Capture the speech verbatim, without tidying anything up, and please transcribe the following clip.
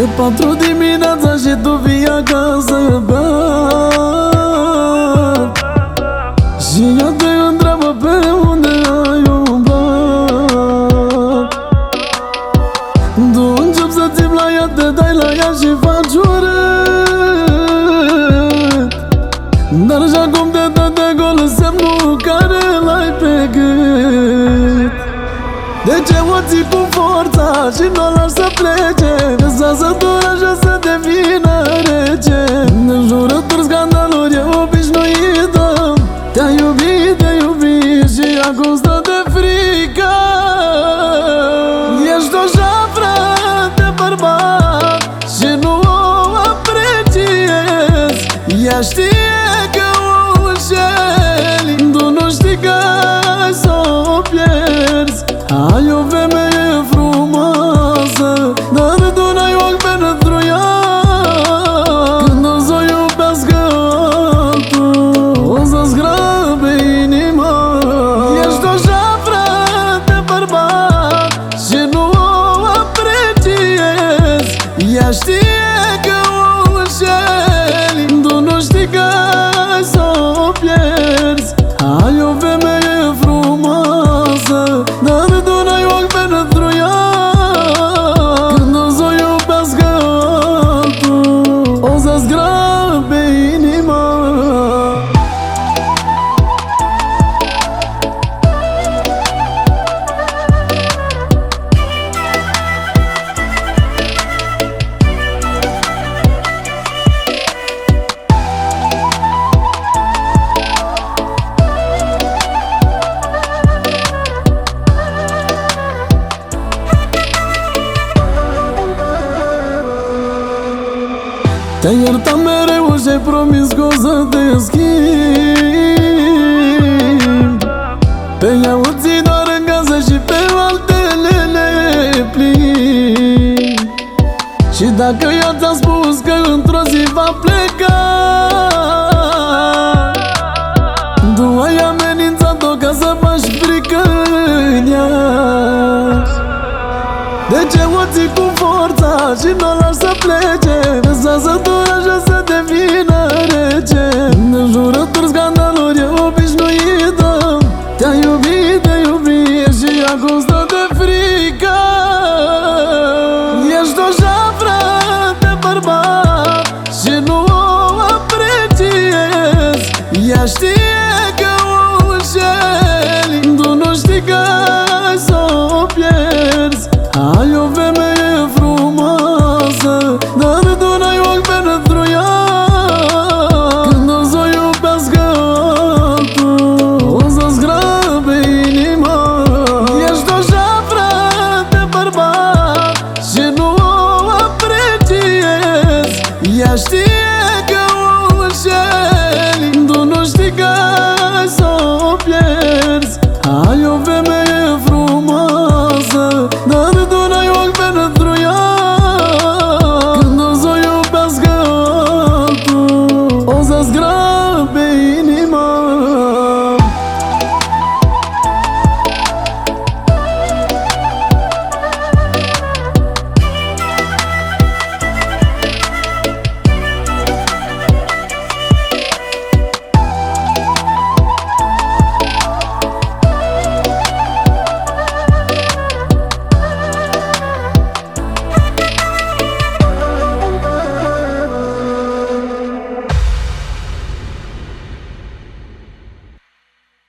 E patru dimineața și tu vii acasă beat, și ea te întreabă pe unde ai umblat. Tu începi să țipi la ea, te dai la ea și faci urât, dar și acum te dă de gol semnul care l-ai pe gât. De ce o ții cu forța și nu o lași să plece? Să sătura și să devină rece. În jurături, scandaluri, e obișnuită. Te-a iubit, te-a iubit și acum stă de frică. Ești o jafră de bărbat și nu o apreciezi. Ea știe că o înșeli, tu nu știi că ai să o pierzi. Ai o femeie frumoasă, dar tu n-ai ochi pentru ea. Când o să o iubească altul, o să-ți grabe inima. Ești o jafră de bărbat și nu o apreciezi. Ea știe că o înșeli, tu nu știi că ai să o pierzi. Ai o femeie frumoasă, dar tu n-ai ochi pentru ea. Când o să o iubească altul, o să-ți grabe inima. Te-ai iertat mereu și-ai promis că o să te schimbi. Pe ea o ții doar în casă și pe altele le plimbi. Și dacă ea ți-a spus că într-o zi va pleca, tu ai amenințat-o ca să faci frică în ea. De ce o ții cu forța și nu o lași să plece? Să sătura și să devină rece. În jurături, scandaluri, e obișnuită. Te-a iubit, te iubit și acum stă de frică. Ești o jafră de bărbat și nu o apreciezi. Ea știe că o înșeli, tu nu știi că ai să o pierzi. Ai o femeie frumoasă, dar tu n-ai ochi pentru ea. Când o să o iubească altul, o să-ți grabe inima. Ești o jafră de bărbat și nu o apreciezi. Ea știe că o înșeli, tu nu știi că ai să o pierzi. Ai o femeie frumoasă, dar tu n-ai ochi pentru ea. Când o să o iubească altul, o să-ți grabe